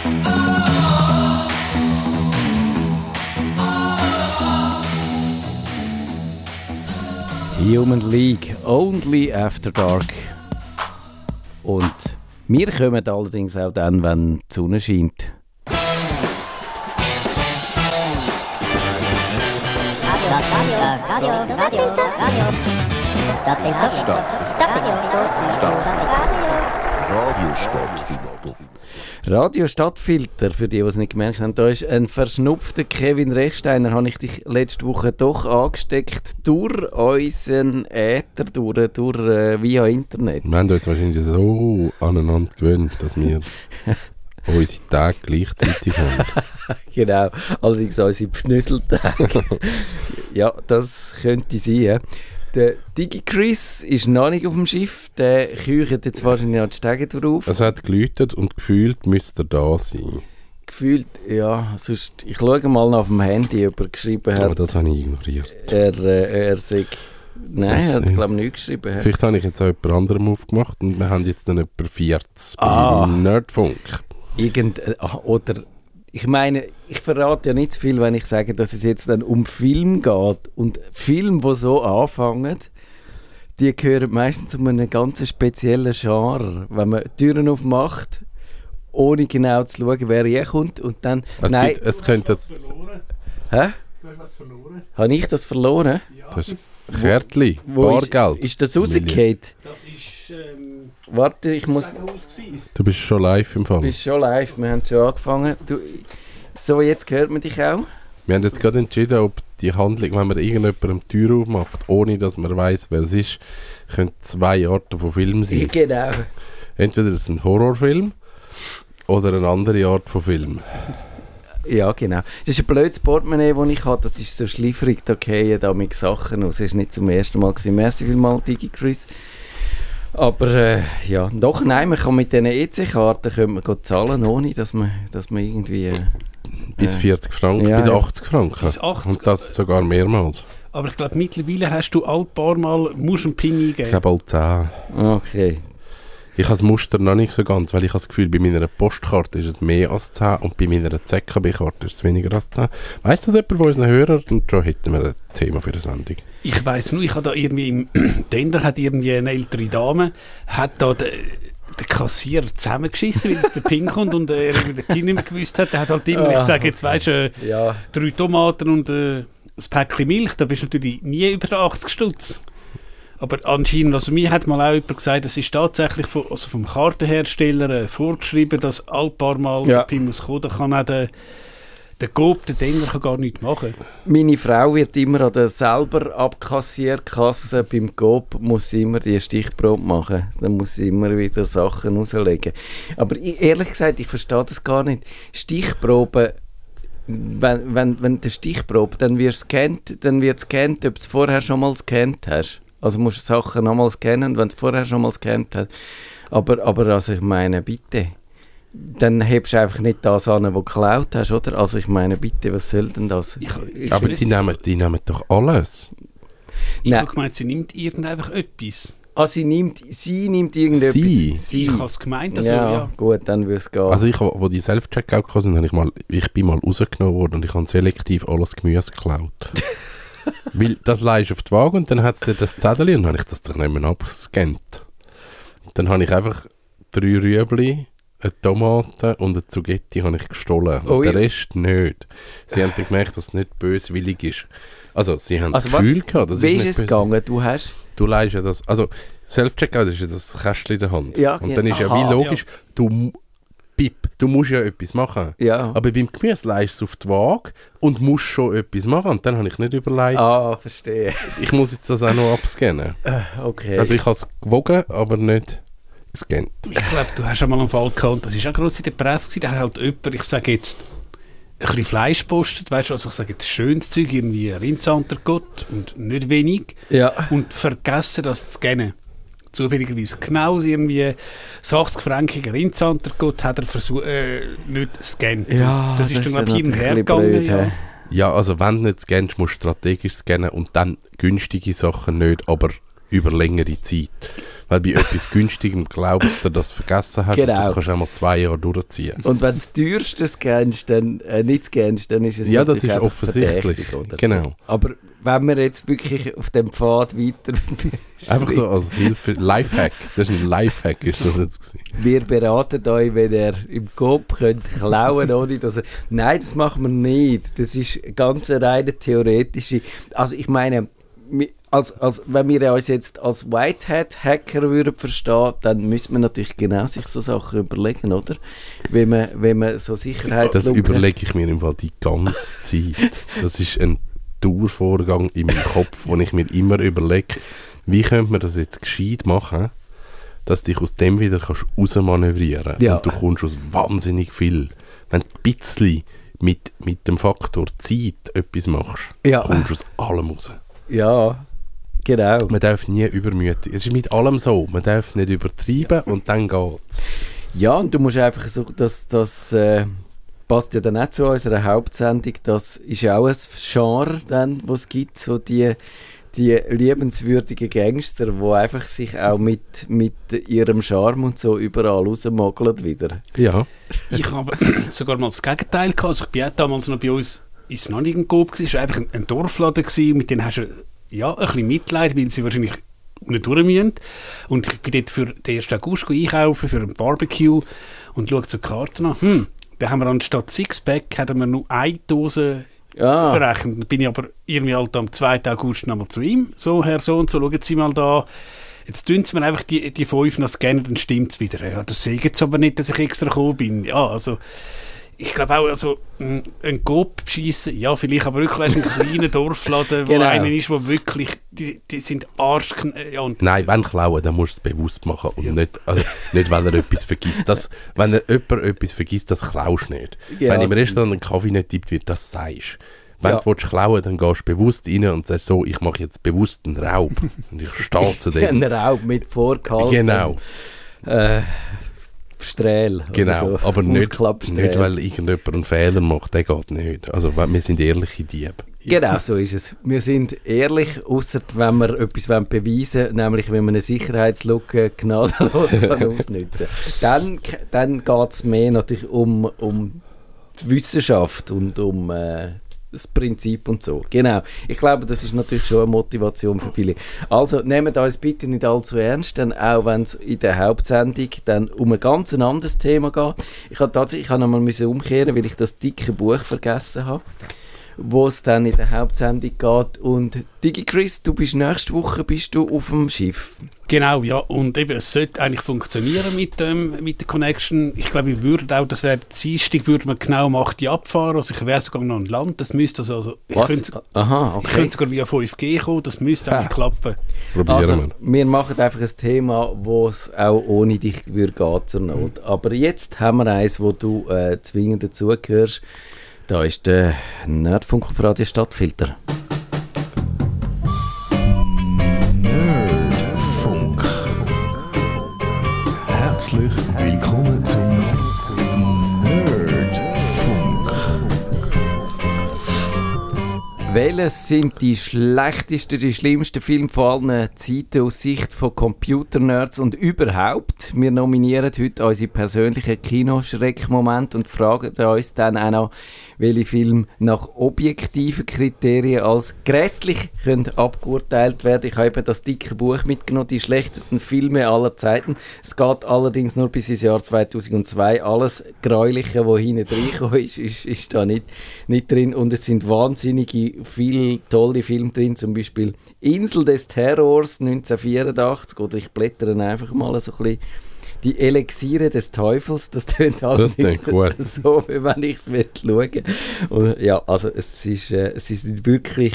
Human League, Only After Dark. Und wir kommen allerdings auch dann, wenn die Sonne scheint. Radio Stadtfilter, für die, die es nicht gemerkt haben, da ist ein verschnupfter Kevin Rechsteiner, habe ich dich letzte Woche doch angesteckt, durch unseren Äther, durch via Internet. Wir haben uns wahrscheinlich so aneinander gewöhnt, dass wir unsere Tage gleichzeitig haben. Genau, allerdings unsere Pfnüsseltage. Ja, das könnte sein. Ja. Der DigiChris ist noch nicht auf dem Schiff, der küchert jetzt wahrscheinlich noch die Stege drauf. Es hat geläutet und gefühlt müsste er da sein. Gefühlt, ja, sonst, ich schaue mal auf dem Handy, ob er geschrieben hat. Aber das habe ich ignoriert. Er sagt, nein, er hat glaube ich nicht geschrieben. Vielleicht habe ich jetzt auch jemand anderem aufgemacht und wir haben jetzt dann etwa 40 bei Nerdfunk. Oder, ich meine, ich verrate ja nicht zu viel, wenn ich sage, dass es jetzt dann um Film geht. Und Filme, die so anfangen, die gehören meistens zu einem ganz speziellen Genre. Wenn man Türen aufmacht, ohne genau zu schauen, wer hier kommt und dann... Es könnte... Hä? Du hast was verloren. Habe ich das verloren? Ja. Das ist Kärtli, Wo Bargeld. Ist das rausgefallen? Das ist... Warte, ich muss... Du bist schon live im Fall. Du bist schon live, wir haben schon angefangen. So, jetzt hört man dich auch. Wir haben jetzt gerade entschieden, ob die Handlung, wenn man irgendjemandem die Tür aufmacht, ohne dass man weiss, wer es ist, können 2 Arten von Film sein. Genau. Entweder es ist ein Horrorfilm oder eine andere Art von Film. Ja, genau. Das ist ein blödes Portemonnaie, das ich habe. Das ist so schliffrig, da fallen da mit Sachen aus. Das war nicht zum ersten Mal. Merci vielmals, DigiChris. Aber ja, doch, nein, man kann mit diesen EC-Karten zahlen, ohne dass man irgendwie... bis 40 Franken, ja, bis 80 Franken. Bis 80. Und das sogar mehrmals. Aber ich glaube, mittlerweile hast du ein paar Mal einen Pin eingeben. Ich habe bald 10. Okay. Ich habe das Muster noch nicht so ganz, weil ich habe das Gefühl, bei meiner Postkarte ist es mehr als 10 und bei meiner ZKB-Karte ist es weniger als 10. Weiss das jemand von unseren Hörern? Und schon hätten wir ein Thema für eine Sendung. Ich weiss nur, ich habe da irgendwie im Tender hat irgendwie eine ältere Dame, hat da den Kassierer zusammengeschissen, weil es der Pin kommt und er den Pin nicht mehr gewusst hat. Der hat halt immer, ich sage jetzt, weisst du, 3 Tomaten und ein Päckchen Milch, da bist du natürlich nie über 80 Stutz. Aber anscheinend, also mir hat mal auch jemand gesagt, es ist tatsächlich vom Kartenhersteller vorgeschrieben, dass ein paar Mal der PIN muss kommen. Da kann auch der Coop, der Tender, kann gar nichts machen. Meine Frau wird immer an der selber Abkassierkasse beim Coop, muss sie immer die Stichprobe machen. Dann muss sie immer wieder Sachen rauslegen. Aber ehrlich gesagt, ich verstehe das gar nicht. Stichprobe, wenn der Stichprobe, dann wird gescannt, ob du es vorher schon mal gescannt hast. Also musst du Sachen nochmal scannen, wenn du es vorher schon mal gescannt hast. Aber also ich meine, bitte. Dann hebst du einfach nicht das an, was du geklaut hast, oder? Also ich meine, bitte, was soll denn das? Aber die nehmen doch alles. Ich habe gemeint, sie nimmt einfach etwas. Ah, sie nimmt irgendetwas. Sie. Ich habe es gemeint, also ja. Gut, dann würde es gehen. Also wo die Self-Checkout kamen, ich bin mal rausgenommen worden und ich habe selektiv alles Gemüse geklaut. Weil das leist auf die Waage und dann hat es das Zettel und dann habe ich das doch nicht mehr abgescannt. Dann habe ich einfach 3 Rüebli, eine Tomate und eine Zugetti habe ich gestohlen. Und den Rest nicht. Sie haben dann gemerkt, dass es nicht böswillig ist. Also sie haben das Gefühl gehabt, dass wie ist es gegangen? Du leist ja das, also Self-Checkout ist ja das Kästchen in der Hand. Ja, und dann ist ja wie logisch, du musst ja etwas machen. Ja. Aber beim Gemüse leist du es auf die Waage und musst schon etwas machen. Und dann habe ich nicht überlegt. Ah, verstehe. Ich muss jetzt das auch noch abscannen. Okay. Also ich habe es gewogen, aber nicht gescannt. Ich glaube, du hast schon mal einen Fall gehabt, das war auch gross in der Presse, da hat halt jemand, ich sage jetzt, ein bisschen Fleisch postet, weißt du, also ich sage jetzt schönes Zeug, irgendwie Rindsantergott und nicht wenig. Ja. Und vergessen, das zu scannen. Zufälligerweise genau irgendwie 80-frankiger Rindsantergott hat er versucht, nicht zu scannen. Ja, das ist dann glaube ich hin und her gegangen. Blöd, ja, also wenn du nicht scannst, musst du strategisch scannen und dann günstige Sachen nicht, aber über längere Zeit. Weil bei etwas Günstigem glaubst du, dass du vergessen hast, Genau. und das kannst du auch mal 2 Jahre durchziehen. Und wenn du das Teuerste scannst, dann nicht scannst, dann ist es Ja, das natürlich ist einfach offensichtlich. verdächtig, oder? Genau. Aber wenn wir jetzt wirklich auf dem Pfad weiter... Einfach so als Hilfe, Lifehack. Das ist ein Lifehack, ist das jetzt gewesen. Wir beraten euch, wenn ihr im Coop könnt klauen, ohne dass ihr... Nein, das machen wir nicht. Das ist ganz eine reine theoretische... Also ich meine, wenn wir uns jetzt als Whitehat-Hacker würden verstehen, dann müsste man natürlich genau sich so Sachen überlegen, oder? Wenn man so Sicherheitslücken... Das überlege ich mir im Fall die ganze Zeit. Das ist ein Dauervorgang in meinem Kopf, wo ich mir immer überlege, wie könnte man das jetzt gescheit machen, dass du dich aus dem wieder rausmanövrieren kannst. Ja. Und du kommst aus wahnsinnig viel. Wenn du ein bisschen mit dem Faktor Zeit etwas machst, Ja. kommst du aus allem raus. Ja, genau. Man darf nie übermütig. Es ist mit allem so. Man darf nicht übertreiben und dann geht's. Ja, und du musst einfach so, das passt ja dann auch zu unserer Hauptsendung, das ist ja auch ein Genre, dann, was es gibt, so die liebenswürdigen Gangster, die einfach sich auch mit ihrem Charme und so überall rausmogeln wieder. Ja. Ich habe sogar mal das Gegenteil gehabt. Also ich war damals noch bei uns, ist es noch nicht ein Coop gewesen, es war einfach ein Dorfladen gewesen, mit denen hast du ja, ein bisschen Mitleid, weil sie wahrscheinlich nicht durch müssen. Und ich bin dort für den 1. August einkaufen, für ein Barbecue und schaue zur Karte nach. Da haben wir anstatt Sixpack haben wir nur 1 Dose verrechnet. Dann bin ich aber irgendwie halt am 2. August nochmal zu ihm. So, Herr so und so, schauen Sie mal da. Jetzt tun sie mir einfach die 5 noch scannen, dann stimmt es wieder. Ja, das sehe ich jetzt aber nicht, dass ich extra gekommen bin. Ja, also ich glaube auch, also ein Coop schiessen, ja, vielleicht, aber wirklich weißt, ein kleiner Dorfladen, wo Genau. einer ist, wo wirklich, die sind Arsch... Ja, und Nein, wenn klauen, dann musst du es bewusst machen und nicht, nicht, weil er etwas vergisst. Wenn jemand etwas vergisst, das klaust du nicht. Ja, wenn im Restaurant ein Kaffee nicht tippt wird, das sagst du. Wenn Ja. du klauen willst, dann gehst du bewusst rein und sagst so, ich mache jetzt bewusst einen Raub. Und ich stehe zu dem. Ein Raub mit vorgehaltenem Genau, Strähl. genau. Oder so. Aber nicht, Ausklappsträhl. nicht, weil irgendjemand einen Fehler macht, der geht nicht. Also wir sind ehrliche Diebe. Genau, so ist es. Wir sind ehrlich, ausser wenn wir etwas beweisen wollen, nämlich wenn wir eine Sicherheitslücke gnadenlos ausnutzen kann. Dann geht es mehr natürlich um die Wissenschaft und um das Prinzip und so. Genau. Ich glaube, das ist natürlich schon eine Motivation für viele. Also nehmt uns bitte nicht allzu ernst, denn auch wenn es in der Hauptsendung dann um ein ganz anderes Thema geht. Ich habe noch mal umkehren, weil ich das dicke Buch vergessen habe, wo es dann in der Hauptsendung geht. Und DigiChris, du bist nächste Woche auf dem Schiff. genau, ja, und eben, es sollte eigentlich funktionieren mit der Connection. Ich glaube, wir würden auch, das wäre Dienstag, würde man genau um 8 Uhr abfahren, also ich wäre sogar noch an Land, das müsste also ich könnte Aha, ich okay. könnte sogar via 5G kommen, das müsste eigentlich klappen. Probieren Also, wir. wir machen einfach ein Thema, wo es auch ohne dich würde gehen zur Not. Aber jetzt haben wir eins, wo du zwingend dazugehörst. Da ist der Nerdfunk auf Radio Stadtfilter. Nerdfunk. Herzlich willkommen zum Nerdfunk. Welches sind die schlechtesten, die schlimmsten Filme von allen Zeiten aus Sicht von Computernerds und überhaupt? Wir nominieren heute unsere persönlichen Kinoschreckmomente und fragen uns dann auch noch, welche Filme nach objektiven Kriterien als grässlich können abgeurteilt werden. Ich habe eben das dicke Buch mitgenommen, die schlechtesten Filme aller Zeiten. Es geht allerdings nur bis ins Jahr 2002. Alles Gräuliche, was hinten reinkommt, ist da nicht drin. Und es sind wahnsinnige, viele tolle Filme drin, zum Beispiel Insel des Terrors 1984. Oder ich blättere einfach mal so ein bisschen. Die Elixiere des Teufels, das tönt halt Das nicht klingt gut. so, wie wenn ich es schauen. Und ja, also es ist wirklich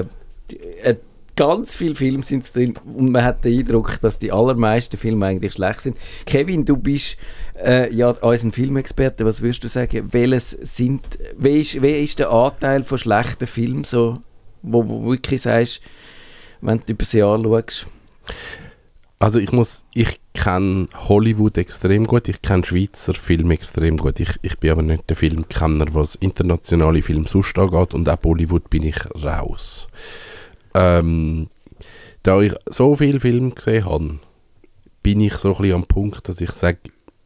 ganz viele Filme sind drin und man hat den Eindruck, dass die allermeisten Filme eigentlich schlecht sind. Kevin, du bist ja unser Filmexperte. Was würdest du sagen? Wie ist der Anteil von schlechten Filmen, so, wo du wirklich sagst, wenn du über das Jahr schaust? Also ich kenne Hollywood extrem gut, ich kenne Schweizer Filme extrem gut. Ich bin aber nicht der Filmkenner, was internationale Filme sonst angeht, und auch Bollywood bin ich raus. Der da ich so viele Filme gesehen habe, bin ich so ein bisschen am Punkt, dass ich sage,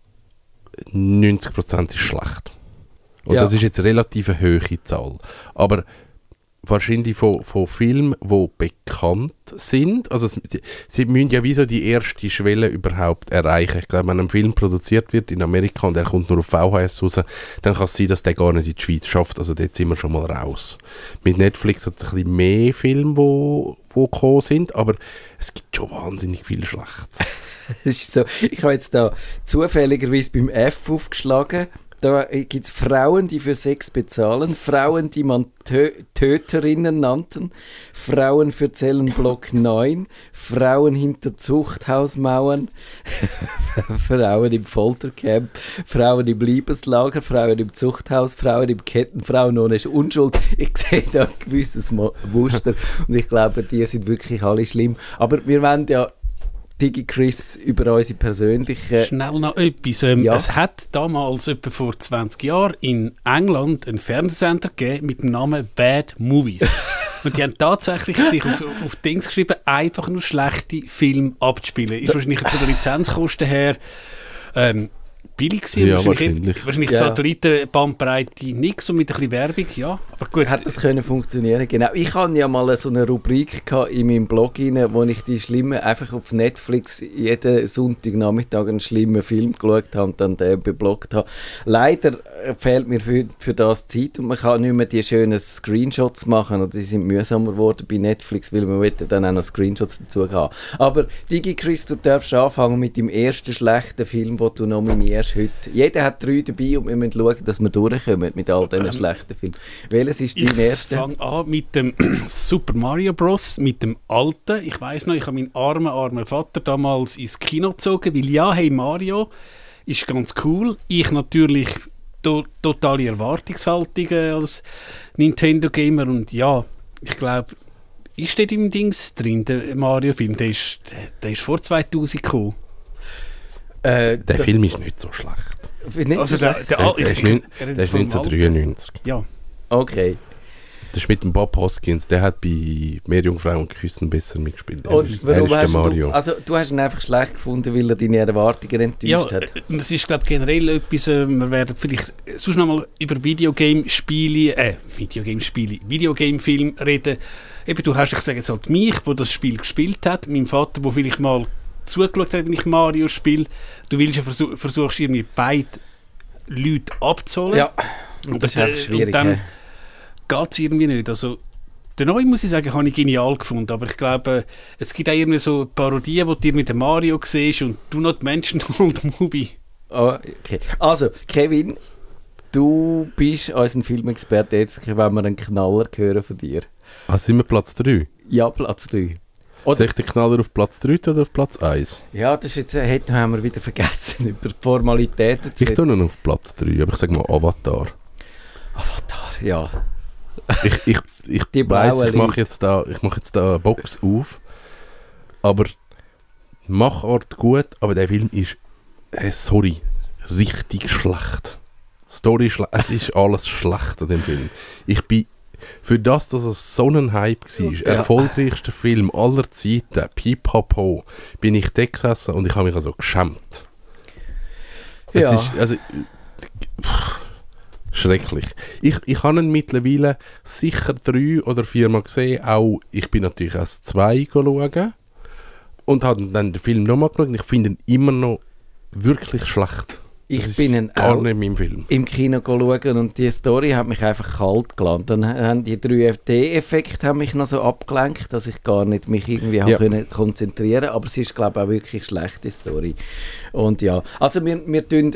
90% ist schlecht. Und Ja. das ist jetzt relativ eine hohe Zahl. Aber wahrscheinlich von Filmen, die bekannt sind, also sie müssen ja wie so die erste Schwelle überhaupt erreichen. Ich glaube, wenn ein Film produziert wird in Amerika und er kommt nur auf VHS raus, dann kann es sein, dass der gar nicht in die Schweiz schafft. Also dort sind wir schon mal raus. Mit Netflix hat es ein bisschen mehr Filme, die gekommen sind, aber es gibt schon wahnsinnig viel Schlechtes. Es ist so, ich habe jetzt da zufälligerweise beim F aufgeschlagen. Da gibt es Frauen, die für Sex bezahlen, Frauen, die man Töterinnen nannten, Frauen für Zellenblock 9, Frauen hinter Zuchthausmauern, Frauen im Foltercamp, Frauen im Liebeslager, Frauen im Zuchthaus, Frauen im Kettenfrauen ohne Unschuld. Ich sehe da ein gewisses Muster und ich glaube, die sind wirklich alle schlimm. Aber wir wollen ja DigiChris über unsere persönlichen... Schnell noch etwas. Ja. Es hat damals, etwa vor 20 Jahren, in England einen Fernsehsender gegeben mit dem Namen Bad Movies. Und die haben tatsächlich sich auf Dings geschrieben, einfach nur schlechte Filme abzuspielen. Ist wahrscheinlich von der Lizenzkosten her billig gewesen. Ja, wahrscheinlich. Wahrscheinlich Ja. die Satellitenbandbreite nicht so mit ein bisschen Werbung, ja. Aber gut. Hat das können funktionieren? Genau. Ich hatte ja mal so eine Rubrik in meinem Blog rein, wo ich die schlimmen, einfach auf Netflix jeden Sonntagnachmittag einen schlimmen Film geschaut habe und dann den bebloggt habe. Leider fehlt mir für das Zeit und man kann nicht mehr die schönen Screenshots machen und die sind mühsamer geworden bei Netflix, weil man dann auch noch Screenshots dazu haben. Aber DigiChris, du darfst anfangen mit dem ersten schlechten Film, den du nominierst heute. Jeder hat 3 dabei und wir müssen schauen, dass wir durchkommen mit all diesen schlechten Filmen. Welches ist dein Ich erster? fange an mit dem Super Mario Bros., mit dem alten. Ich weiss noch, ich habe meinen armen Vater damals ins Kino gezogen, weil ja, hey Mario, ist ganz cool. Ich natürlich totale Erwartungshaltung als Nintendo-Gamer und ja, ich glaube, ist dort im Dings drin, der Mario-Film, der ist vor 2000 gekommen. Der Film ist nicht so schlecht. Nicht Also so schlecht. Der ist 1993. Ja. Okay. Das ist mit dem Bob Hoskins, der hat bei Meerjungfrau und Küssen besser mitgespielt. Und Er warum ist der hast Mario. du hast ihn einfach schlecht gefunden, weil er deine Erwartungen enttäuscht hat? Das ist, glaube ich, generell etwas, wir werden vielleicht sonst noch mal über Videogame-Film reden. Eben, du hast, ich sage jetzt halt mich, der das Spiel gespielt hat, mein Vater, der vielleicht mal zugeschaut hat, wenn ich Mario spiele. Du willst ja versuchst irgendwie beide Leute abzuholen. Ja, und das ist einfach schwierig. Und dann hä? geht es irgendwie nicht. Also, den neuen, muss ich sagen, habe ich genial gefunden, aber ich glaube, es gibt auch irgendwie so Parodien, wo du dir mit dem Mario siehst und du noch die Menschen und den Movie. Okay. Also, Kevin, du bist unser Filmexperte. Jetzt wollen wir einen Knaller hören von dir. Sind wir Platz 3? Ja, Platz 3. Soll ich den Knaller auf Platz 3 oder auf Platz 1? Ja, das ist jetzt, haben wir wieder vergessen, über die Formalitäten zu Ich tue noch auf Platz 3, aber ich sage mal Avatar. Avatar, ja. Ich Die weiss, blaue ich mache jetzt da eine Box auf, aber Machart gut, aber der Film ist, sorry, richtig schlecht. Story schlecht, es ist alles schlecht an dem Film. Ich bin, für das, dass es so ein Hype war, Ja. erfolgreichster Film aller Zeiten, Pipapo, bin ich da gesessen und ich habe mich also geschämt. Es Ja. ist, also, schrecklich. Ich habe ihn mittlerweile sicher 3 oder 4 Mal gesehen. Auch, ich bin natürlich erst 2 schauen und habe dann den Film nochmal geschaut und ich finde ihn immer noch wirklich schlecht. Das Ich bin ist gar auch nicht mein Film. im Kino schauen und die Story hat mich einfach kalt gelassen. Dann haben die 3D-Effekte mich noch so abgelenkt, dass ich gar nicht mich irgendwie Ja. können konzentrieren. Aber es ist, glaube ich, auch wirklich eine schlechte Story. Und ja, also wir tun,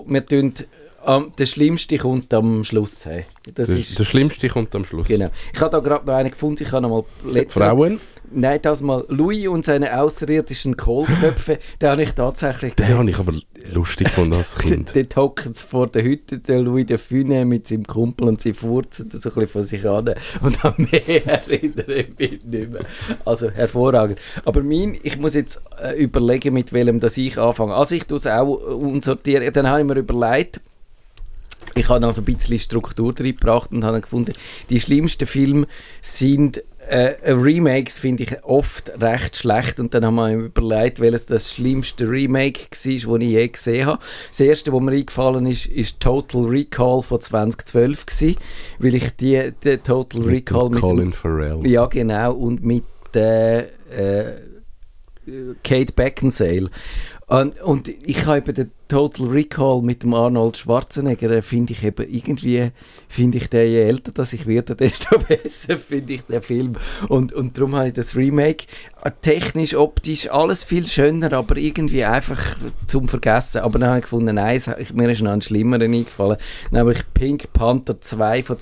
der Schlimmste kommt am Schluss. Hey. Das ist, Der Schlimmste kommt am Schluss. genau. Ich habe da gerade noch einen gefunden, ich habe noch mal Frauen, Nein, das mal Louis und seine außerirdischen Kohlköpfe, den habe ich tatsächlich den habe ich aber lustig gefunden als Kind. Dort hocken sie vor der Hütte, der Louis de Funès mit seinem Kumpel und sie furzen so ein bisschen von sich an. Und an mehr erinnere ich mich nicht mehr. Also hervorragend. Aber ich muss jetzt überlegen, mit welchem das ich anfange. Also ich tue es auch unsortieren. Dann habe ich mir überlegt, ich habe also ein bisschen Struktur reingebracht und habe gefunden, die schlimmsten Filme sind Remakes finde ich oft recht schlecht und dann haben wir überlegt, welches das schlimmste Remake war, das ich je gesehen habe. Das erste, was mir eingefallen ist Total Recall von 2012 gewesen, weil ich die Total Recall mit Colin Farrell. Ja, genau, und mit Kate Beckinsale. Und ich habe eben den Total Recall mit dem Arnold Schwarzenegger, finde ich den, je älter dass ich werde, desto besser finde ich den Film. Und darum habe ich das Remake technisch, optisch, alles viel schöner, aber irgendwie einfach zum Vergessen. Aber dann habe ich gefunden, nein, mir ist noch ein schlimmerer eingefallen, nämlich Pink Panther 2 von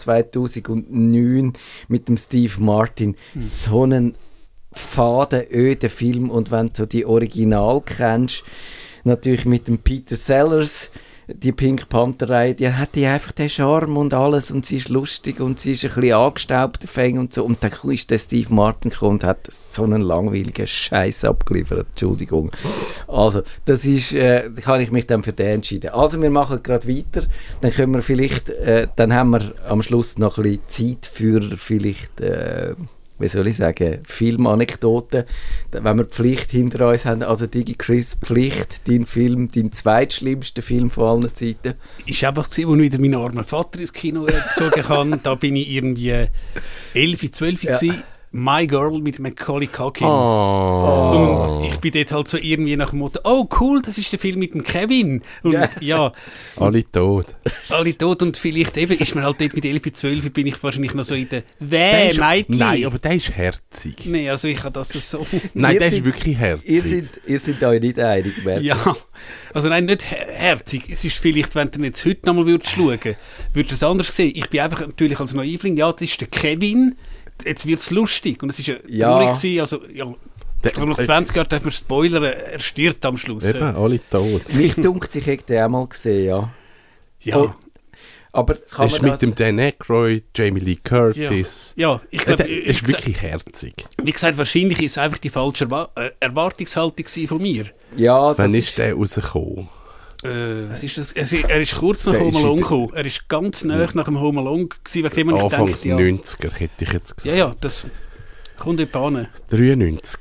2009 mit dem Steve Martin. So einen faden, öden Film, und wenn du die Original kennst, natürlich mit dem Peter Sellers, die Pink Panther-Reihe, die hat die einfach den Charme und alles und sie ist lustig und sie ist ein bisschen angestaubt und so, und dann ist der Steve Martin gekommen und hat so einen langweiligen Scheiß abgeliefert, Entschuldigung. Also, das ist, kann ich mich dann für den entschieden. Also, wir machen gerade weiter, dann können wir vielleicht, dann haben wir am Schluss noch ein bisschen Zeit für vielleicht, wie soll ich sagen, Filmanekdoten, wenn wir die Pflicht hinter uns haben, also DigiChris, Pflicht, dein zweitschlimmster Film von allen Zeiten. Ist einfach gewesen, als ich wieder meinen armen Vater ins Kino gezogen habe, da bin ich irgendwie 11, 12 gewesen. My Girl mit Macaulay Culkin. Und ich bin dort halt so irgendwie nach dem Motto, oh cool, das ist der Film mit dem Kevin. Und ja. Alle tot. Alle tot, und vielleicht eben ist man halt dort mit 11, 12, bin ich wahrscheinlich noch so in der Mädchen. Nein, aber der ist herzig. Nein, also ich habe das so... Nein, der ist wirklich herzig. Ihr seid euch nicht einig, Bert. Ja, also nein, nicht herzig. Es ist vielleicht, wenn du jetzt heute nochmal schauen würdest, würdest du es anders sehen. Ich bin einfach natürlich als Naivling, ja, das ist der Kevin. Jetzt wird es lustig. Und es war ja traurig gewesen. Also, ja, ich glaube, nach 20 Jahren dürfen wir spoilern, er stirbt am Schluss. Eben, alle tot. Mich dunkt, ich hätte den auch mal gesehen, ja. Ja. Oh, aber kann Es ist man mit dem Dan Aykroyd, Jamie Lee Curtis. Ja, ich glaube... Der ist wirklich herzig. Wie gesagt, wahrscheinlich ist es einfach die falsche Erwartungshaltung von mir. Ja, Wann das ist der rausgekommen? Was ist das? Er ist kurz nach Home Alone gekommen. Er ist ganz nahe nach dem Home Alone gewesen, wegen dem ich Anfangs gedacht, ja. 90er, hätte ich jetzt gesagt. Ja, das kommt etwa an. 93.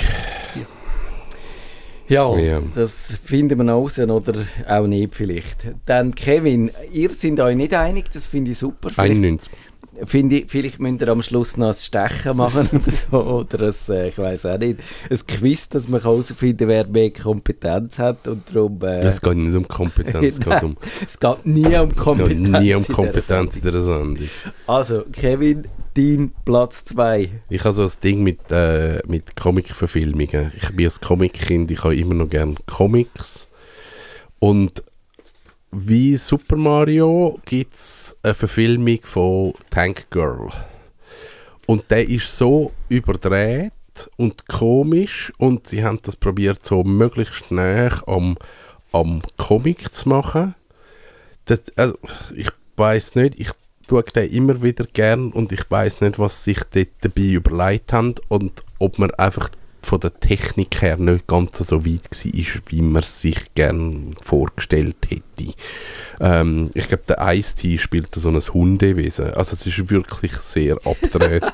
Ja, Ja. das finden wir noch raus oder auch nicht vielleicht. Dann Kevin, ihr seid euch nicht einig, das finde ich super. 91. Vielleicht müsst ihr am Schluss noch ein Stechen machen oder so, oder ein, ich weiß auch nicht, ein Quiz, dass man herausfinden kann, wer mehr Kompetenz hat, und darum... Es geht nicht um Kompetenz, es geht nie um Kompetenz. Es geht nie um Kompetenz in der Sendung. Also, Kevin, dein Platz 2. Ich habe so ein Ding mit Comic-Verfilmungen. Ich bin ein Comic-Kind, ich habe immer noch gerne Comics. Und wie Super Mario gibt es eine Verfilmung von Tank Girl. Und der ist so überdreht und komisch, und sie haben das probiert, so möglichst nah am Comic zu machen. Also, ich weiß nicht, ich schaue den immer wieder gern, und ich weiß nicht, was sich dort dabei überlegt haben und ob man einfach von der Technik her nicht ganz so weit war, wie man sich gerne vorgestellt hätte. Ich glaube, der Ice-T spielt so ein Hundewesen. Also es ist wirklich sehr abgedreht.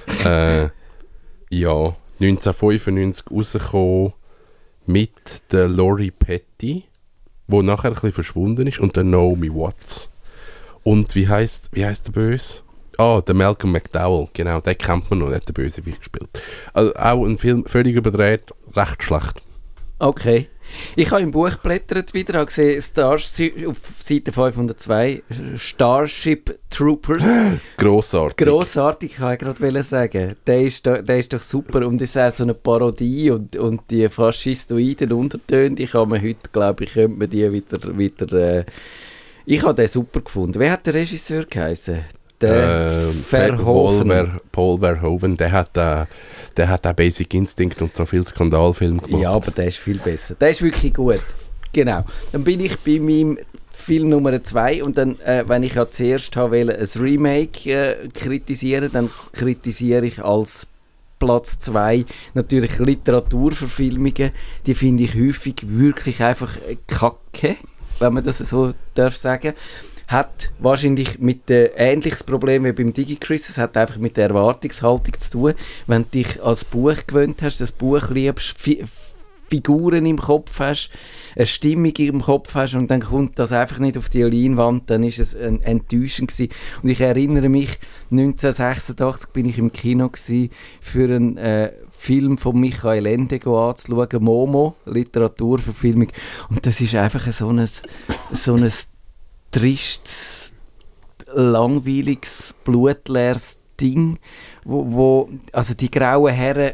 Ja, 1995 rausgekommen mit der Laurie Petty, die nachher ein bisschen verschwunden ist, und der Naomi Watts. Und wie heisst der Böse? Der Malcolm McDowell, genau, den kennt man noch, der hat den Bösewicht gespielt. Also auch ein Film, völlig überdreht, recht schlecht. Okay. Ich habe im Buch geblättert wieder, habe gesehen, auf Seite 502, Starship Troopers. Grossartig. Grossartig, kann ich gerade sagen. Der ist doch super, und ist auch so eine Parodie, und die faschistoiden Untertöne, die kann man heute, glaube ich, könnte man die wieder ich habe den super gefunden. Wer hat der Regisseur geheißen? Verhoeven. Paul Verhoeven, der hat auch Basic Instinct und so viele Skandalfilme gemacht. Ja, aber der ist viel besser. Der ist wirklich gut. Genau. Dann bin ich bei meinem Film Nummer 2, und dann, wenn ich ja zuerst wollte, ein Remake kritisieren, dann kritisiere ich als Platz 2 natürlich Literaturverfilmungen. Die finde ich häufig wirklich einfach kacke, wenn man das so darf sagen. hat wahrscheinlich mit dem ähnliches Problem wie beim DigiChris. Es hat einfach mit der Erwartungshaltung zu tun. Wenn du dich als Buch gewöhnt hast, das Buch liebst, Figuren im Kopf hast, eine Stimmung im Kopf hast und dann kommt das einfach nicht auf die Leinwand, dann ist es enttäuschend gewesen. Und ich erinnere mich, 1986 bin ich im Kino gewesen, für einen Film von Michael Ende anzuschauen, Momo, Literaturverfilmung. Und das ist einfach so ein tristes, langweiliges, blutleeres Ding, wo also die grauen Herren,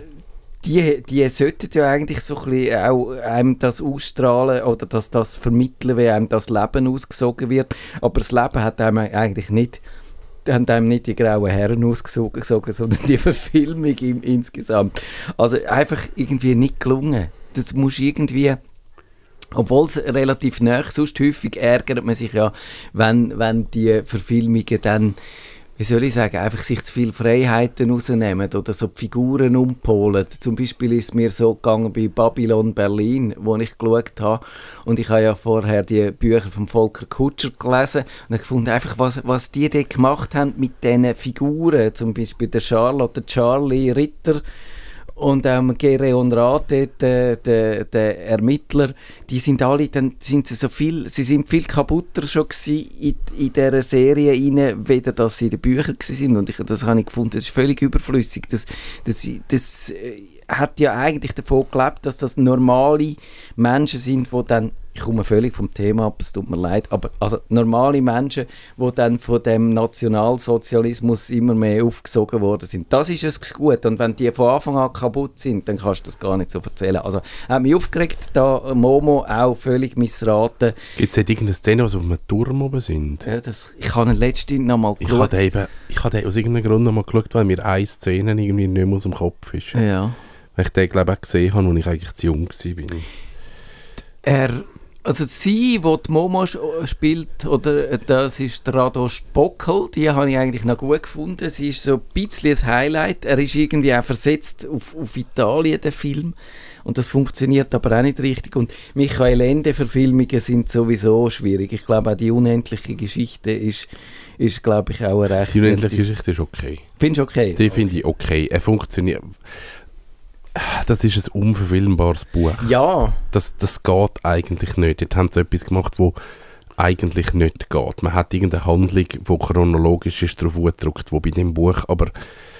die sollten ja eigentlich so ein bisschen auch einem das ausstrahlen oder das vermitteln, wie einem das Leben ausgesogen wird. Aber das Leben hat einem eigentlich nicht, haben einem nicht die grauen Herren ausgesogen, sondern die Verfilmung insgesamt. Also einfach irgendwie nicht gelungen. Das muss irgendwie, obwohl es relativ nah ist, sonst häufig ärgert man sich ja, wenn die Verfilmungen dann, wie soll ich sagen, einfach sich zu viele Freiheiten rausnehmen oder so die Figuren umpolen. Zum Beispiel ist es mir so gegangen bei Babylon Berlin, wo ich geschaut habe. Und ich habe ja vorher die Bücher von Volker Kutscher gelesen und habe gefunden, einfach was die dort gemacht haben mit diesen Figuren, zum Beispiel der Charlotte, der Charlie Ritter und Gereon Rate, der Ermittler, die sind alle, dann sind sie sind viel kaputter schon in dieser Serie rein, weder dass sie in den Büchern waren. Und das habe ich gefunden, das ist völlig überflüssig. Das hat ja eigentlich davon gelebt, dass das normale Menschen sind, die dann, ich komme völlig vom Thema ab, es tut mir leid, aber also normale Menschen, die dann von dem Nationalsozialismus immer mehr aufgesogen worden sind. Das ist es gut. Und wenn die von Anfang an kaputt sind, dann kannst du das gar nicht so erzählen. Also hat mich aufgeregt, da Momo auch völlig missraten. Gibt es nicht irgendeine Szene, wo sie auf einem Turm oben sind? Ja, ich habe ihn letztens noch mal geschaut. Ich habe aus irgendeinem Grund noch mal geschaut, weil mir eine Szene irgendwie nicht mehr aus dem Kopf ist. Ja. Weil ich den, glaube ich, auch gesehen habe, als ich eigentlich zu jung war. Also sie, die Momo spielt, oder das ist Radoš Bockel, die habe ich eigentlich noch gut gefunden. Sie ist so ein bisschen ein Highlight. Er ist irgendwie auch versetzt auf Italien, der Film. Und das funktioniert aber auch nicht richtig. Und Michael Ende-Verfilmungen sind sowieso schwierig. Ich glaube, auch die unendliche Geschichte ist glaube ich, auch recht. Die unendliche Geschichte ist okay. Findest du okay? Die finde ich okay. Er funktioniert. Das ist ein unverfilmbares Buch. Ja. Das geht eigentlich nicht. Dort haben sie etwas gemacht, wo eigentlich nicht geht. Man hat irgendeine Handlung, die chronologisch ist, darauf gedruckt, wo bei dem Buch, aber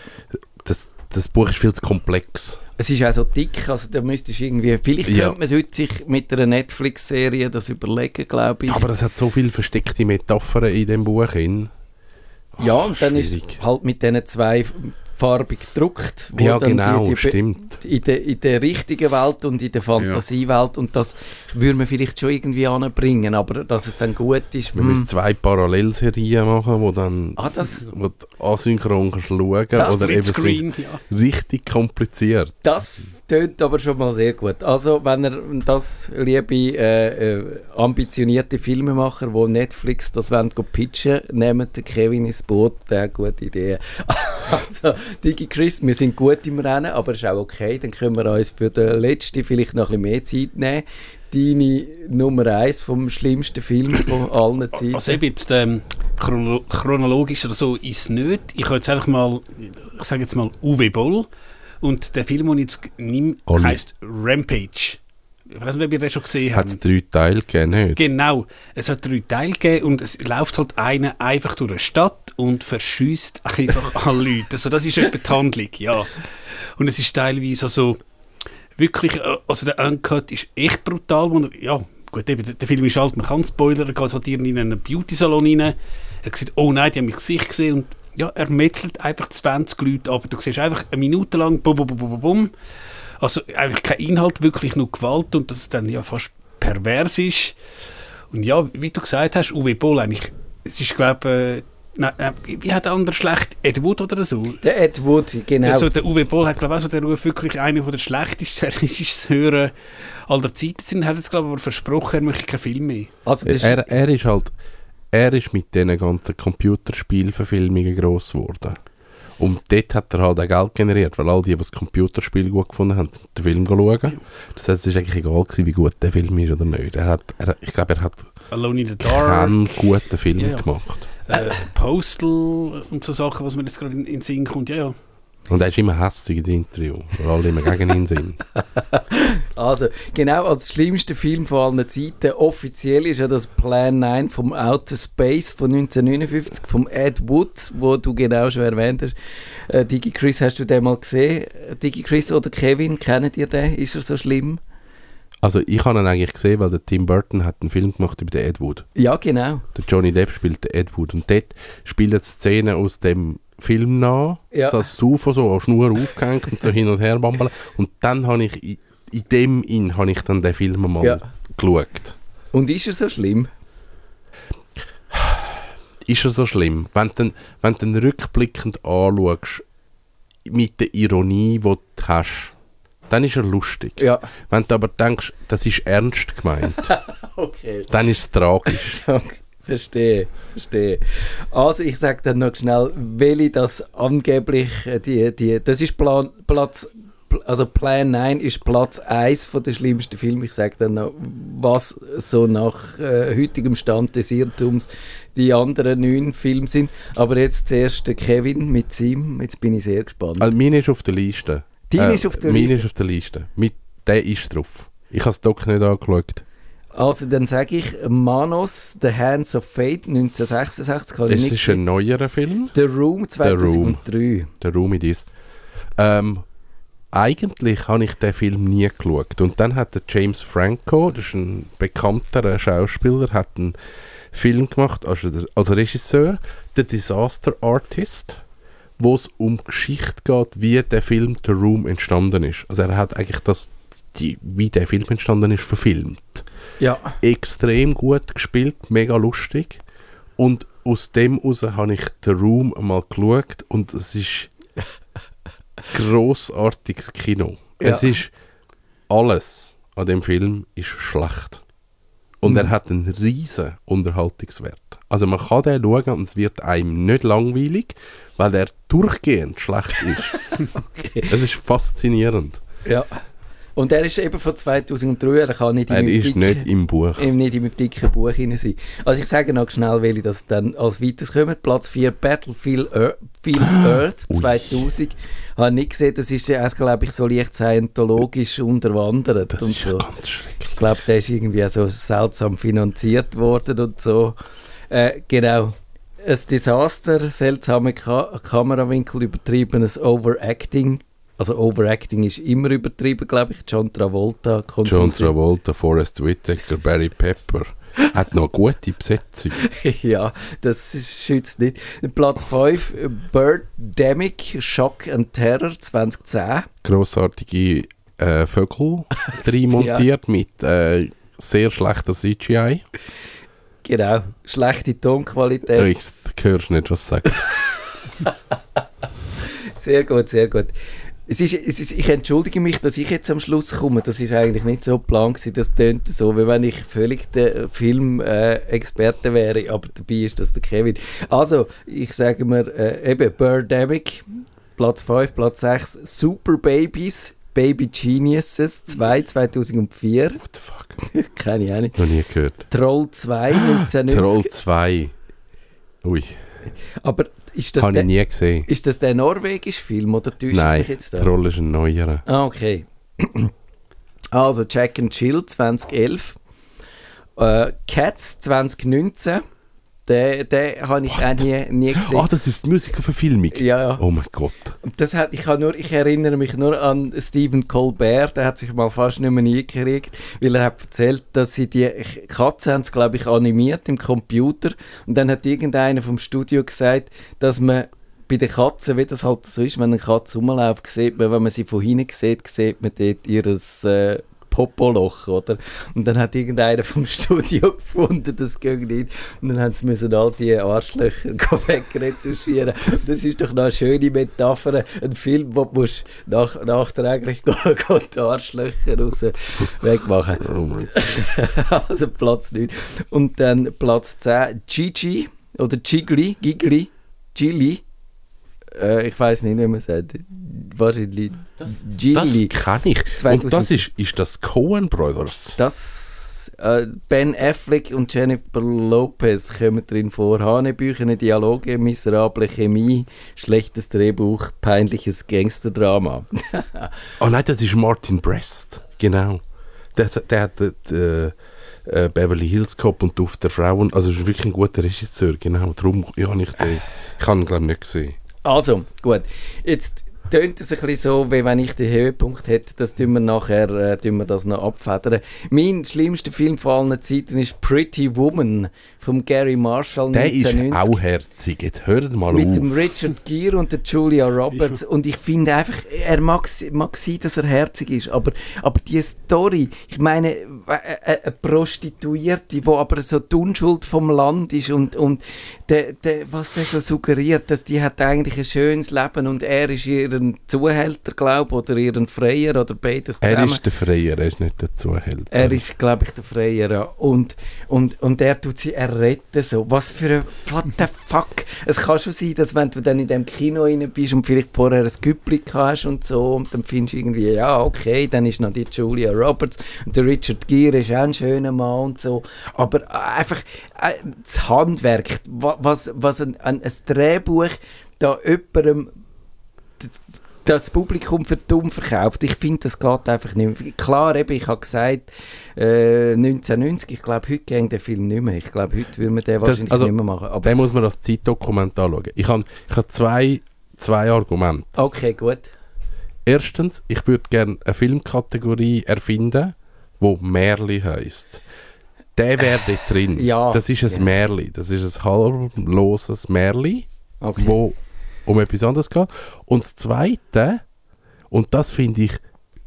das Buch ist viel zu komplex. Es ist auch so dick, also da müsstest du irgendwie, vielleicht könnte man es heute sich mit einer Netflix-Serie das überlegen, glaube ich. Aber es hat so viele versteckte Metaphern in dem Buch drin. Ja, und dann ist es halt mit diesen zwei farbig gedruckt. Ja, dann genau, stimmt. In der richtigen Welt und in der Fantasiewelt. Und das würde man vielleicht schon irgendwie anbringen, aber dass es dann gut ist. Wir müssen 2 Parallelserien machen, wo dann wo du asynchron kannst schauen oder eben Screen, so richtig kompliziert. Das tönt aber schon mal sehr gut. Also wenn ihr das, liebe ambitionierte Filmemacher, die Netflix das wollen pitchen, nehmt den Kevin ins Boot, der hat gute Idee. Also DigiChris, wir sind gut im Rennen, aber ist auch okay, dann können wir uns für den letzten vielleicht noch ein bisschen mehr Zeit nehmen. Deine Nummer 1 vom schlimmsten Film von allen Zeiten. Also eben jetzt chronologisch oder so ist es nicht. Ich habe jetzt einfach mal, ich sage jetzt mal Uwe Boll. Und der Film, den ich jetzt nehme, heisst Rampage. Ich weiß nicht, ob ihr den schon gesehen habt. Hat es 3 Teile gegeben? Nicht? Genau, es hat 3 Teile gegeben und es läuft halt einer einfach durch eine Stadt und verschießt einfach alle Leute. Also das ist etwa die Handlung, ja. Und es ist teilweise also wirklich, also der Uncut ist echt brutal. Ja, gut, eben, der Film ist halt, man kann spoilern, er geht halt in einen Beauty-Salon rein, er sieht, oh nein, die haben mein Gesicht gesehen und ja, er metzelt einfach 20 Leute ab. Du siehst einfach eine Minute lang bum, bum, bum, bum, bum. Also eigentlich kein Inhalt, wirklich nur Gewalt und dass es dann ja fast pervers ist. Und ja, wie du gesagt hast, Uwe Boll eigentlich, es ist glaube wie hat der andere schlecht? Ed Wood oder so? Der Ed Wood, genau. Also der Uwe Boll hat glaube ich auch so den Ruf, wirklich einer der schlechtesten Regisseure aller Zeiten sind. Er hat jetzt glaube ich aber versprochen, er möchte keinen Film mehr. Also er ist mit diesen ganzen Computerspielverfilmungen gross geworden. Und dort hat er halt auch Geld generiert, weil all die das Computerspiel gut gefunden haben, sind den Film schauen. Das heißt, es war eigentlich egal gewesen, wie gut der Film ist oder nicht. Ich glaube, er hat Alone in the Dark. keinen guten Film Ja. gemacht. Postal und so Sachen, was mir jetzt gerade in den Sinn kommt. Ja. Und er ist immer hässlich in den Interviews, weil alle immer gegen ihn sind. Also, genau als schlimmster Film von allen Zeiten, offiziell ist ja das Plan 9 vom Outer Space von 1959, vom Ed Wood, wo du genau schon erwähnt hast. Digi Chris, hast du den mal gesehen? Digi Chris oder Kevin, kennt ihr den? Ist er so schlimm? Also ich habe ihn eigentlich gesehen, weil der Tim Burton hat einen Film gemacht über den Ed Wood. Ja, genau. Der Johnny Depp spielt den Ed Wood. Und dort spielt er Szenen aus dem Film nach, Ja. so als UFO so an Schnur aufgehängt und so hin und her bambeln. Und dann habe ich in dem habe ich dann den Film mal geschaut. Und ist er so schlimm? Ist er so schlimm? Wenn du dann rückblickend anschaust, mit der Ironie, die du hast, dann ist er lustig. Ja. Wenn du aber denkst, das ist ernst gemeint, Okay. dann ist es tragisch. Verstehe. Also ich sage dann noch schnell, welche das angeblich, das ist Plan 9 ist Platz 1 von der schlimmsten Filme. Ich sage dann noch, was so nach heutigem Stand des Irrtums die anderen 9 Filme sind. Aber jetzt zuerst der Kevin mit seinem, jetzt bin ich sehr gespannt. Also meine ist auf der Liste. Deine ist auf der meine Liste? ist auf der Liste. Der ist drauf. Ich habe es doch nicht angeschaut. Also dann sage ich Manos, The Hands of Fate, 1966. Habe ich Es nicht ist ein neuerer Film. The Room 2003. Der Room it is. Eigentlich habe ich den Film nie geschaut. Und dann hat der James Franco, das ist ein bekannterer Schauspieler, hat einen Film gemacht als Regisseur, The Disaster Artist, wo es um die Geschichte geht, wie der Film The Room entstanden ist. Also er hat eigentlich wie der Film entstanden ist, verfilmt. Ja. Extrem gut gespielt, mega lustig. Und aus dem heraus habe ich The Room mal geschaut und es ist grossartiges Kino. Ja. Es ist alles an dem Film ist schlecht. Und er hat einen riesen Unterhaltungswert. Also man kann den schauen und es wird einem nicht langweilig, weil er durchgehend schlecht ist. Okay. Es ist faszinierend. Ja. Und er ist eben von 2003, er kann nicht Er ist nicht im Buch. nicht im dicken Buch hinein sein. Also ich sage noch schnell, welche das dann als weiteres kommen. Platz 4, Battlefield Earth 2000. Habe ich nicht gesehen, das ist ja, glaube ich, so leicht scientologisch unterwandert. Das und ist so. ja ganz schrecklich. Ich glaube, der ist irgendwie so seltsam finanziert worden und so. Genau. Ein Desaster, seltsame Kamerawinkel, übertriebenes Overacting. Also Overacting ist immer übertrieben, glaube ich. John Travolta. John Travolta, Forrest Whitaker, Barry Pepper. Hat noch gute Besetzung. Ja, das schützt nicht. Platz 5, Birdemic, Shock and Terror 2010. Grossartige Vögel drin montiert mit sehr schlechter CGI. Genau, schlechte Tonqualität. Ich hörst nicht, was sagt. Sehr gut, sehr gut. Ich entschuldige mich, dass ich jetzt am Schluss komme. Das ist eigentlich nicht so geplant gewesen. Das tönt so, wie wenn ich völlig der Film-Experte wäre. Aber dabei ist das der Kevin. Also, ich sage mir eben Birdemic, Platz 5, Platz 6, Super Babies, Baby Geniuses 2004. What the fuck? Keine Ahnung. Noch nie gehört. Troll 2, 1990. Troll 2. Ui, Aber ist das, habe ich nie gesehen. ist das der norwegische Film oder täusche ich Nein, mich jetzt da? Troll ist ein neuerer. Ah, okay. Also Jack and Jill 2011. Cats 2019. Den habe ich auch nie gesehen. Das ist die Musikerverfilmung? Ja. Oh mein Gott. Ich erinnere mich nur an Stephen Colbert, der hat sich mal fast nicht mehr eingekriegt, weil er hat erzählt, dass sie die Katzen haben, glaube ich, animiert im Computer und dann hat irgendeiner vom Studio gesagt, dass man bei den Katzen, wie das halt so ist, wenn eine Katze rumläuft, sieht man, wenn man sie von hinten sieht man dort ihres Popoloch, oder? Und dann hat irgendeiner vom Studio gefunden, das ging nicht. Und dann müssen all die Arschlöcher wegretuschieren. Das ist doch noch eine schöne Metapher. Ein Film, wo du nachträglich die Arschlöcher wegmachen. Oh mein Gott. Also Platz 9. Und dann Platz 10, Gigi oder Gigli. ich weiß nicht, wie man sagt. Wahrscheinlich Das Gilly. kann ich. 2000. Und das ist das Coen Brothers. Das Ben Affleck und Jennifer Lopez kommen drin vor. Hanebüchene Dialoge, miserable Chemie, schlechtes Drehbuch, peinliches Gangsterdrama. Oh nein, das ist Martin Brest. Genau. Der hat Beverly Hills Cop und Duft der Frauen. Also ist wirklich ein guter Regisseur. Genau. Darum habe ich den. Ich habe ihn, glaube ich, nicht gesehen. Also, gut. Jetzt tönt es ein bisschen so, wie wenn ich den Höhepunkt hätte. Das tun wir nachher tun wir das noch abfedern. Mein schlimmster Film von allen Zeiten ist Pretty Woman von Gary Marshall. Der 1990. ist auch herzig. Jetzt hört mal Mit auf. dem Richard Gere und der Julia Roberts. Und ich finde einfach, er mag sein, dass er herzig ist, aber die Story, ich meine, eine Prostituierte, die aber so die Unschuld vom Land ist und was der so suggeriert, dass die hat eigentlich ein schönes Leben und er ist ihren Zuhälter, glaube ich, oder ihren Freier oder beides zusammen. Er ist der Freier, er ist nicht der Zuhälter. Er ist, glaube ich, der Freier, ja. Und er tut sie erretten, so. Was für ein... What the fuck? Es kann schon sein, dass wenn du dann in dem Kino rein bist und vielleicht vorher ein Güppli hast und so, und dann findest du irgendwie, ja, okay, dann ist noch die Julia Roberts und der Richard Gere ist auch ein schöner Mann und so. Aber einfach das Handwerk, was ein Drehbuch da jemandem das Publikum für dumm verkauft. Ich finde, das geht einfach nicht mehr. Klar, eben, ich habe gesagt, 1990, ich glaube, heute ging der Film nicht mehr. Ich glaube, heute würde man den wahrscheinlich nicht mehr machen. Aber den muss man als Zeitdokument anschauen. Ich habe zwei Argumente. okay, gut. Erstens, ich würde gerne eine Filmkategorie erfinden, die Märli heisst. Der wäre dort drin. Ja, das ist ein ja. Märli. Das ist ein harmloses Märli, Okay. wo um etwas anderes geht. Und das Zweite, und das finde ich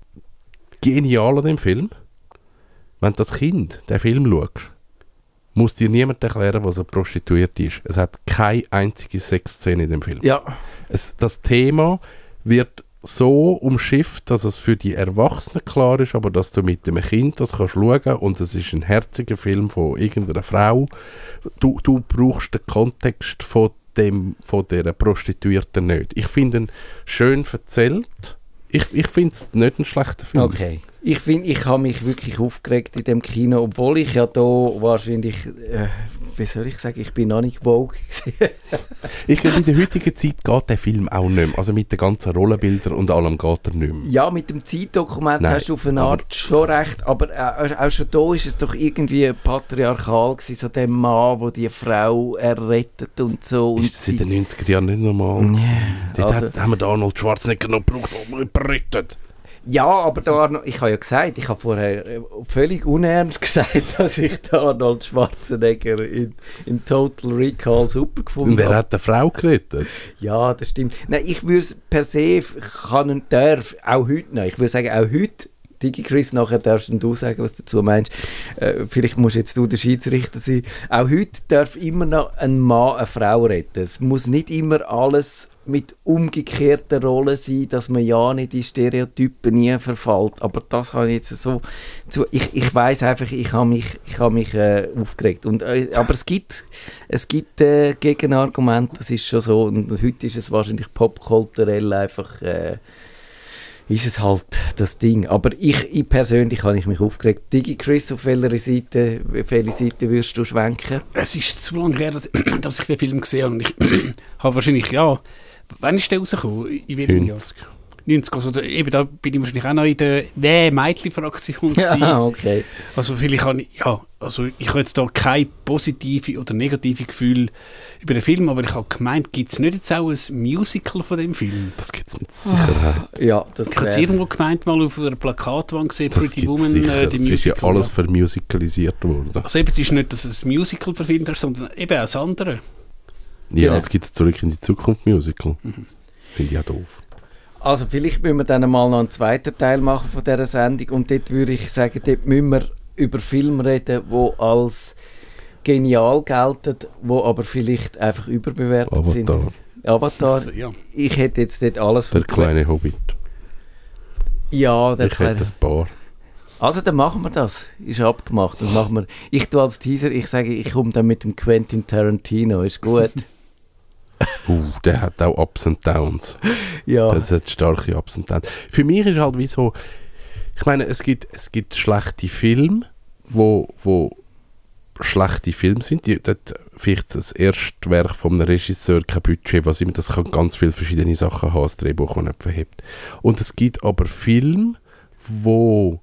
genial an dem Film, wenn das Kind den Film schaut, muss dir niemand erklären, was eine Prostituierte ist. Es hat keine einzige Sexszene in dem Film. Ja, Das Thema wird so umschifft, dass es für die Erwachsenen klar ist, aber dass du mit dem Kind das kannst schauen und es ist ein herziger Film von irgendeiner Frau. Du brauchst den Kontext von dieser Prostituierten nicht. Ich finde ihn schön erzählt. Ich finde es nicht ein schlechter Film. okay. Ich finde, ich habe mich wirklich aufgeregt in dem Kino, obwohl ich ja da wahrscheinlich, wie soll ich sagen, ich bin noch nicht woke gewesen. Ich glaube, in der heutigen Zeit geht der Film auch nicht mehr. Also mit den ganzen Rollenbildern und allem geht er nicht mehr. Ja, mit dem Zeitdokument Nein, hast du auf eine Art schon recht, aber auch schon da ist es doch irgendwie patriarchal gewesen, so der Mann, der die Frau errettet und so. Und Ist das in den 90er Jahren nicht normal gewesen? Dort also- haben wir den Arnold Schwarzenegger noch gebraucht, der jemanden rettet. ja, aber ich habe ja gesagt, ich habe vorher völlig unernst gesagt, dass ich den Arnold Schwarzenegger in Total Recall super gefunden Und er habe. hat eine Frau gerettet. Ja, das stimmt. Nein, ich würde es per se, kann und darf, auch heute noch, ich würde sagen, auch heute, DigiChris, nachher darfst du sagen, was du dazu meinst. Vielleicht musst jetzt du der Schiedsrichter sein. Auch heute darf immer noch ein Mann eine Frau retten. Es muss nicht immer alles mit umgekehrten Rollen sein, dass man ja nicht in Stereotypen nie verfällt. Aber das habe ich jetzt so... Ich weiss einfach, ich habe mich aufgeregt. Und, aber es gibt Gegenargumente, das ist schon so. Und heute ist es wahrscheinlich popkulturell einfach... ist es halt das Ding. Aber ich persönlich habe ich mich aufgeregt. DigiChris, auf welche Seite würdest du schwenken? Es ist zu lange her, dass ich den Film gesehen habe. Und ich habe wahrscheinlich, ja, wann ist der rausgekommen? In welchem Jahr? 90. 90, also da bin ich wahrscheinlich auch noch in der Mädchen-Fraktion gewesen. Ja, okay. Also vielleicht habe ich habe jetzt da kein positive oder negative Gefühl über den Film, aber ich habe gemeint, gibt es nicht jetzt auch ein Musical von dem Film? Das gibt es mit Sicherheit. Ja, das Ich habe es irgendwo gemeint, mal auf einer Plakatwand gesehen, Das Pretty gibt's Woman, sicher. die Es ist ja Musical. alles vermusicalisiert worden. Also eben, es ist nicht, dass es ein Musical verfilmt ist, sondern eben auch das andere. Ja, Genau. es gibt es Zurück in die Zukunft Musical. Finde ich auch doof. Also vielleicht müssen wir dann mal noch einen zweiten Teil machen von dieser Sendung und dort würde ich sagen, dort müssen wir über Filme reden, die als genial gelten, die aber vielleicht einfach überbewertet sind. Avatar. Also, ja. Ich hätte jetzt dort alles Der kleine Hobbit. Ja, der Ich hätte kleine. ein paar. Also dann machen wir das. Ist abgemacht. Dann machen wir. Ich tue als Teaser, ich sage, ich komme dann mit dem Quentin Tarantino. Ist gut. Der hat auch Ups und Downs. Ja. Das hat starke Ups und Downs. Für mich ist halt wie so, ich meine, es gibt schlechte Filme, wo schlechte Filme sind. Dort vielleicht das erste Werk von einem Regisseur, kein Budget, was immer, das kann ganz viele verschiedene Sachen haben, das Drehbuch, das nicht verhebt. Und es gibt aber Filme, wo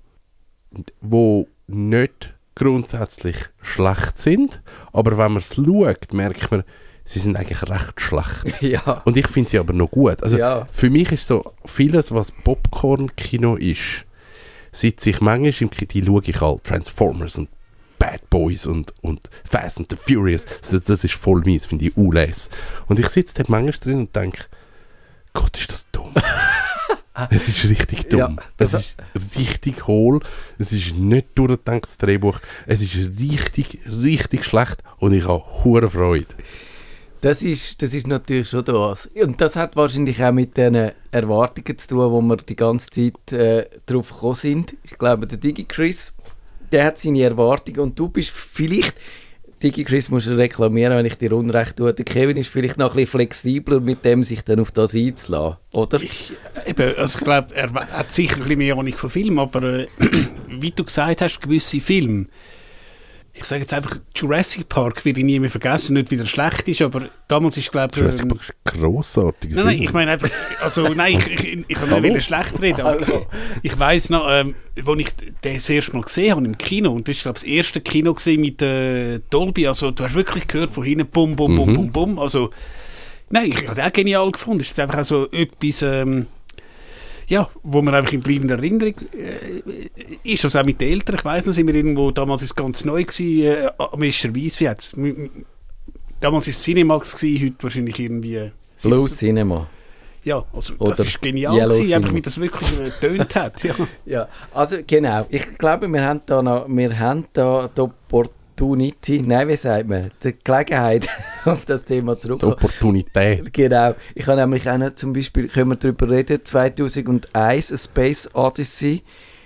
nicht grundsätzlich schlecht sind, aber wenn man es schaut, merkt man, sie sind eigentlich recht schlecht. Ja. Und ich finde sie aber noch gut. Also Ja. für mich ist so vieles, was Popcorn-Kino ist, sitze ich manchmal im Kino, die schaue ich halt Transformers und Bad Boys und Fast and the Furious. Das ist voll mies, finde ich les. Und ich sitze dort manchmal drin und denke, Gott, ist das dumm. Es ist richtig dumm. Ja, Es ist richtig hohl. Es ist nicht durchgedachtes Drehbuch. Es ist richtig, richtig schlecht und ich habe hure Freude. Das ist natürlich schon das. Und das hat wahrscheinlich auch mit den Erwartungen zu tun, wo wir die ganze Zeit drauf gekommen sind. Ich glaube, der DigiChris, der hat seine Erwartungen und du bist vielleicht, DigiChris musst du reklamieren, wenn ich dir Unrecht tue, der Kevin ist vielleicht noch ein bisschen flexibler, mit dem sich dann auf das einzulassen, oder? Ich glaube, er hat sicher ein bisschen mehr Ahnung von Film, aber wie du gesagt hast, gewisse Filme, ich sage jetzt einfach, Jurassic Park werde ich nie mehr vergessen, nicht weil er schlecht ist, aber damals ist, glaube ich... Jurassic Park ist ein grossartiger Film. Nein, ich meine einfach, also nein, ich kann nicht schlecht reden, aber ich weiss noch, als ich den das erste Mal gesehen habe im Kino, und das war, glaube ich, das erste Kino gesehen mit Dolby, also du hast wirklich gehört von hinten, bum, bum, bum, bum, bum, also nein, ich habe den auch genial gefunden, es ist einfach auch so etwas, ja, wo man einfach in bleibender Erinnerung ist, also auch mit den Eltern, ich weiss noch, sind wir irgendwo, damals ist es ganz neu gewesen, am Escherwies, wie jetzt, damals war es Cinemax gewesen, heute wahrscheinlich irgendwie... Blue Cinema. Ja, also Oder das ist genial Yellow gewesen, einfach Cinema. wie das wirklich getönt hat. Ja. Ja, also genau. Ich glaube, wir haben da die Opportunity, nein, wie sagt man, die Gelegenheit, auf das Thema Die zurückzukommen. Opportunität. Genau. Ich habe nämlich auch noch zum Beispiel, können wir darüber reden, 2001, A Space Odyssey,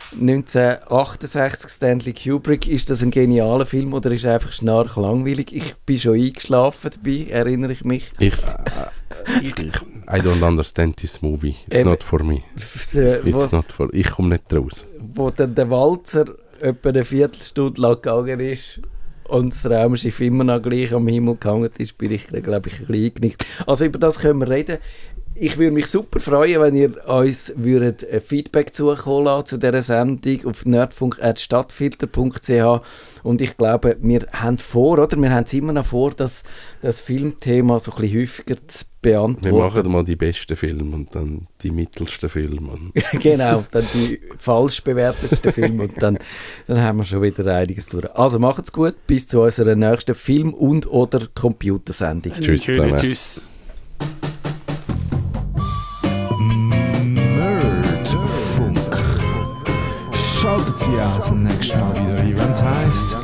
1968, Stanley Kubrick. Ist das ein genialer Film oder ist er einfach schnarchlangweilig? Ich bin schon eingeschlafen dabei, erinnere ich mich. I don't understand this movie. It's not for me. Ich komme nicht raus. Wo dann der Walzer etwa eine Viertelstunde lang gegangen ist und das Raumschiff immer noch gleich am Himmel gehangen ist, bin ich, glaube ich, ein bisschen eingenickt. Also über das können wir reden. Ich würde mich super freuen, wenn ihr uns würdet Feedback zukommen lassen zu dieser Sendung auf nerdfunk@stadtfilter.ch. Und ich glaube, wir haben es immer noch vor, das Filmthema so ein bisschen häufiger zu beantworten. Wir machen mal die besten Filme und dann die mittelsten Filme. Genau, dann die falsch bewertetsten Filme und dann haben wir schon wieder einiges durch. Also macht's gut, bis zu unserer nächsten Film- und oder Computersendung. Tschüss zusammen. Tschüss. Nerdfunk. Schaltet Sie auch das nächste Mal wieder ein, wenn es heisst